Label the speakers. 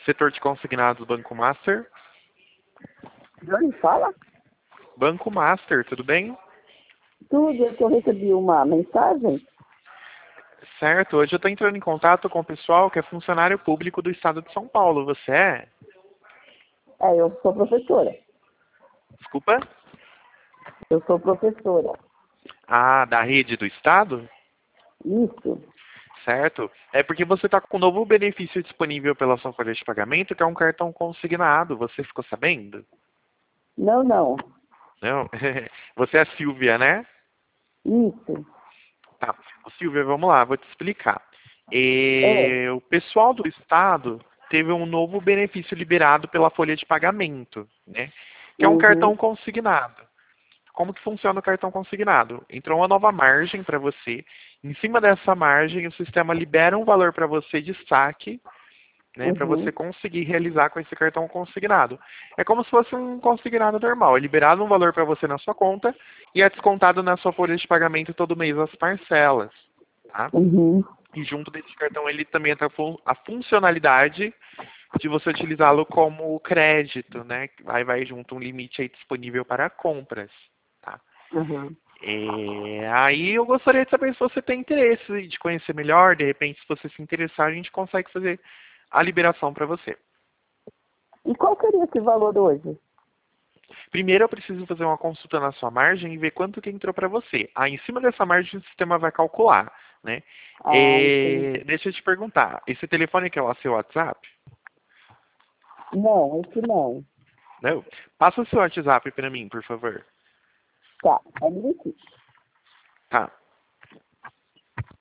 Speaker 1: Setor de consignados, Banco Master.
Speaker 2: Johnny, fala?
Speaker 1: Banco Master, tudo bem?
Speaker 2: Tudo, é que eu recebi uma mensagem.
Speaker 1: Certo, hoje eu estou entrando em contato com o pessoal que é funcionário público do estado de São Paulo. Você é?
Speaker 2: Eu sou professora.
Speaker 1: Desculpa?
Speaker 2: Eu sou professora.
Speaker 1: Ah, da rede do estado?
Speaker 2: Isso.
Speaker 1: Certo. É porque você está com um novo benefício disponível pela sua folha de pagamento, que é um cartão consignado. Você ficou sabendo?
Speaker 2: Não, não.
Speaker 1: Não? Você é a Silvia, né?
Speaker 2: Isso.
Speaker 1: Tá. Silvia, vamos lá, vou te explicar.
Speaker 2: É.
Speaker 1: O pessoal do estado teve um novo benefício liberado pela folha de pagamento, né? Que é um cartão
Speaker 2: Uhum.
Speaker 1: consignado. Como que funciona o cartão consignado? Entrou uma nova margem para você. Em cima dessa margem, o sistema libera um valor para você de saque, né, para você
Speaker 2: Uhum.
Speaker 1: conseguir realizar com esse cartão consignado. É como se fosse um consignado normal. É liberado um valor para você na sua conta e é descontado na sua folha de pagamento todo mês as parcelas. Tá?
Speaker 2: Uhum.
Speaker 1: E junto desse cartão ele também entra a funcionalidade de você utilizá-lo como crédito, né? Aí vai junto um limite aí disponível para compras. Tá?
Speaker 2: Uhum.
Speaker 1: Aí eu gostaria de saber se você tem interesse de conhecer melhor, de repente, se você se interessar, a gente consegue fazer a liberação para você.
Speaker 2: E qual seria esse valor hoje?
Speaker 1: Primeiro eu preciso fazer uma consulta na sua margem e ver quanto que entrou para você. Aí em cima dessa margem o sistema vai calcular, né?
Speaker 2: Ah, entendi.
Speaker 1: Deixa eu te perguntar, esse telefone que é o seu WhatsApp?
Speaker 2: Não, esse não.
Speaker 1: Não? Passa o seu WhatsApp para mim, por favor.
Speaker 2: Tá, é minutinho.
Speaker 1: Tá.